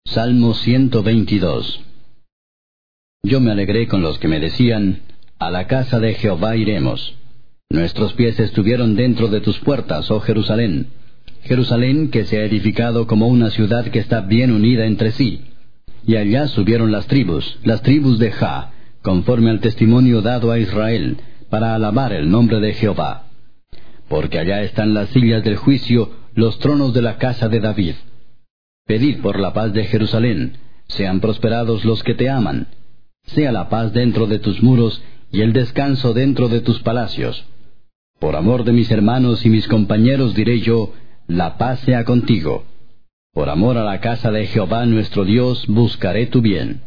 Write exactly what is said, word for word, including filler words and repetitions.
Salmo ciento veintidós. Yo me alegré con los que me decían, a la casa de Jehová iremos. Nuestros pies estuvieron dentro de tus puertas, oh Jerusalén. Jerusalén que se ha edificado como una ciudad que está bien unida entre sí. Y allá subieron las tribus, las tribus de Ja, conforme al testimonio dado a Israel, para alabar el nombre de Jehová. Porque allá están las sillas del juicio, los tronos de la casa de David. Pedid por la paz de Jerusalén, sean prosperados los que te aman. Sea la paz dentro de tus muros, y el descanso dentro de tus palacios. Por amor de mis hermanos y mis compañeros diré yo, la paz sea contigo. Por amor a la casa de Jehová nuestro Dios buscaré tu bien.